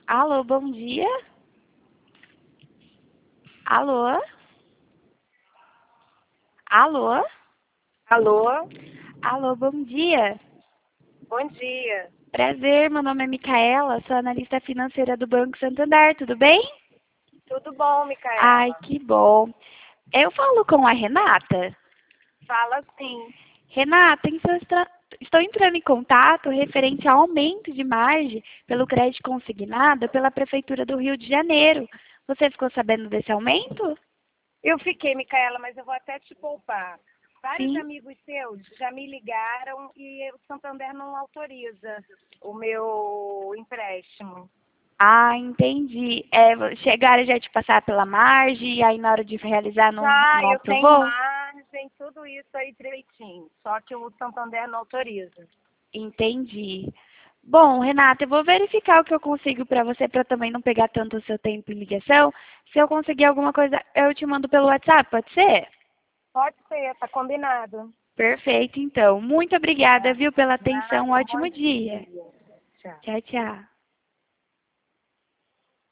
Alô, bom dia. Alô? Alô? Alô, Alô, bom dia. bom dia. Prazer, meu nome é Micaela, sou analista financeira do Banco Santander, tudo bem? Tudo bom, Ai, Micaela? que bom. Eu falo com a Renata. Fala sim. Renata, estou entrando em contato referente ao aumento de margem pelo crédito consignado pela Prefeitura do Rio de Janeiro. Você ficou sabendo desse aumento? Eu fiquei, Micaela, mas eu vou até te poupar. Vários Sim. amigos seus já me ligaram e o Santander não autoriza o meu empréstimo. Ah, entendi. Chegaram já te passar pela margem e aí na hora de realizar Já, não eu tenho aprovou? margem, tudo isso aí direitinho. Só que o Santander não autoriza. Entendi. Bom, Renata, eu vou verificar o que eu consigo para você, para também não pegar tanto o seu tempo em ligação. Se eu conseguir alguma coisa, eu te mando pelo WhatsApp, pode ser? Pode ser, tá combinado. Perfeito, então. Muito obrigada, Tá? viu, pela atenção. Um Nada, um bom ótimo dia. dia. Tchau. Tchau, tchau.